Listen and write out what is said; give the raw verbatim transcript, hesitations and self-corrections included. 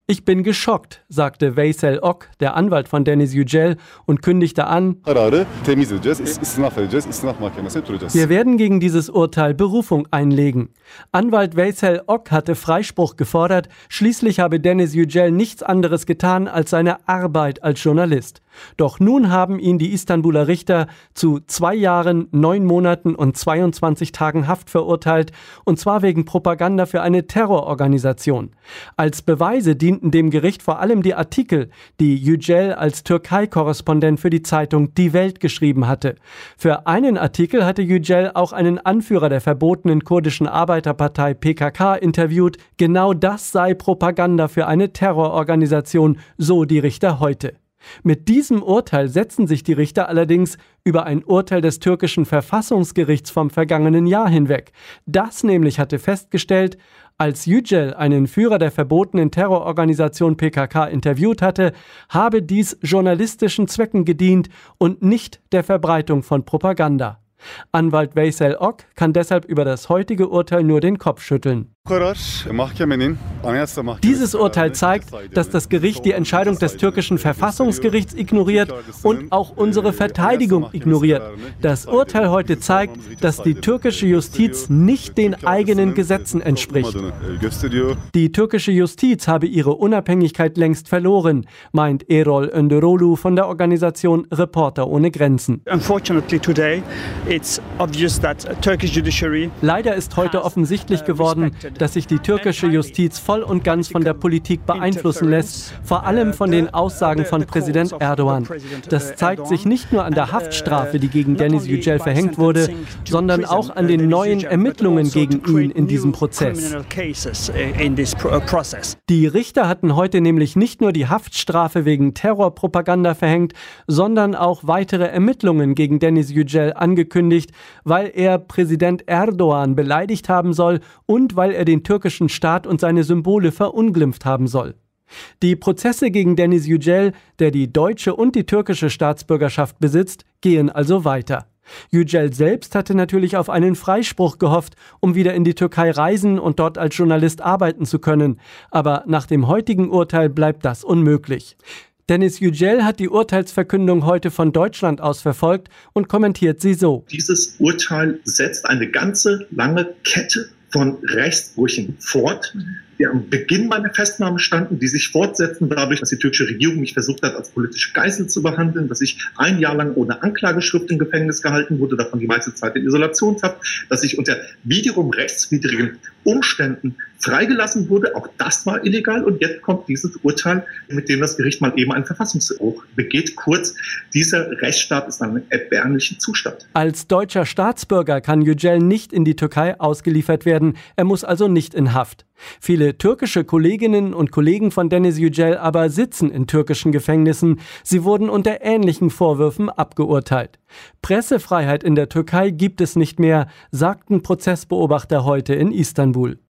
Ich bin geschockt, sagte Veysel Ok, der Anwalt von Deniz Yücel, und kündigte an, wir werden gegen dieses Urteil Berufung einlegen. Anwalt Veysel Ok hatte Freispruch gefordert, schließlich habe Deniz Yücel nichts anderes getan als seine Arbeit als Journalist. Doch nun haben ihn die Istanbuler Richter zu zwei Jahren, neun Monaten und zweiundzwanzig Tagen Haft verurteilt, und zwar wegen Propaganda für eine Terrororganisation. Als Beweise dienten dem Gericht vor allem die Artikel, die Yücel als Türkei-Korrespondent für die Zeitung Die Welt geschrieben hatte. Für einen Artikel hatte Yücel auch einen Anführer der verbotenen kurdischen Arbeiterpartei P K K interviewt. Genau das sei Propaganda für eine Terrororganisation, so die Richter heute. Mit diesem Urteil setzen sich die Richter allerdings über ein Urteil des türkischen Verfassungsgerichts vom vergangenen Jahr hinweg. Das nämlich hatte festgestellt, als Yücel einen Führer der verbotenen Terrororganisation P K K interviewt hatte, habe dies journalistischen Zwecken gedient und nicht der Verbreitung von Propaganda. Anwalt Veysel Ok kann deshalb über das heutige Urteil nur den Kopf schütteln. Dieses Urteil zeigt, dass das Gericht die Entscheidung des türkischen Verfassungsgerichts ignoriert und auch unsere Verteidigung ignoriert. Das Urteil heute zeigt, dass die türkische Justiz nicht den eigenen Gesetzen entspricht. Die türkische Justiz habe ihre Unabhängigkeit längst verloren, meint Erol Önderoglu von der Organisation Reporter ohne Grenzen. Leider ist heute offensichtlich geworden, dass sich die türkische Justiz voll und ganz von der Politik beeinflussen lässt, vor allem von den Aussagen von Präsident Erdogan. Das zeigt sich nicht nur an der Haftstrafe, die gegen Deniz Yücel verhängt wurde, sondern auch an den neuen Ermittlungen gegen ihn in diesem Prozess. Die Richter hatten heute nämlich nicht nur die Haftstrafe wegen Terrorpropaganda verhängt, sondern auch weitere Ermittlungen gegen Deniz Yücel angekündigt, weil er Präsident Erdogan beleidigt haben soll und weil er den türkischen Staat und seine Symbole verunglimpft haben soll. Die Prozesse gegen Deniz Yücel, der die deutsche und die türkische Staatsbürgerschaft besitzt, gehen also weiter. Yücel selbst hatte natürlich auf einen Freispruch gehofft, um wieder in die Türkei reisen und dort als Journalist arbeiten zu können. Aber nach dem heutigen Urteil bleibt das unmöglich. Deniz Yücel hat die Urteilsverkündung heute von Deutschland aus verfolgt und kommentiert sie so. Dieses Urteil setzt eine ganze lange Kette von Rechtsbrüchen fort, die am Beginn meiner Festnahme standen, die sich fortsetzen dadurch, dass die türkische Regierung mich versucht hat, als politische Geisel zu behandeln, dass ich ein Jahr lang ohne Anklageschrift im Gefängnis gehalten wurde, davon die meiste Zeit in Isolationshaft, dass ich unter wiederum rechtswidrigen Umständen freigelassen wurde. Auch das war illegal. Und jetzt kommt dieses Urteil, mit dem das Gericht mal eben einen Verfassungsbruch begeht. Kurz, dieser Rechtsstaat ist in einem erbärmlichen Zustand. Als deutscher Staatsbürger kann Yücel nicht in die Türkei ausgeliefert werden. Er muss also nicht in Haft. Viele türkische Kolleginnen und Kollegen von Deniz Yücel aber sitzen in türkischen Gefängnissen. Sie wurden unter ähnlichen Vorwürfen abgeurteilt. Pressefreiheit in der Türkei gibt es nicht mehr, sagten Prozessbeobachter heute in Istanbul.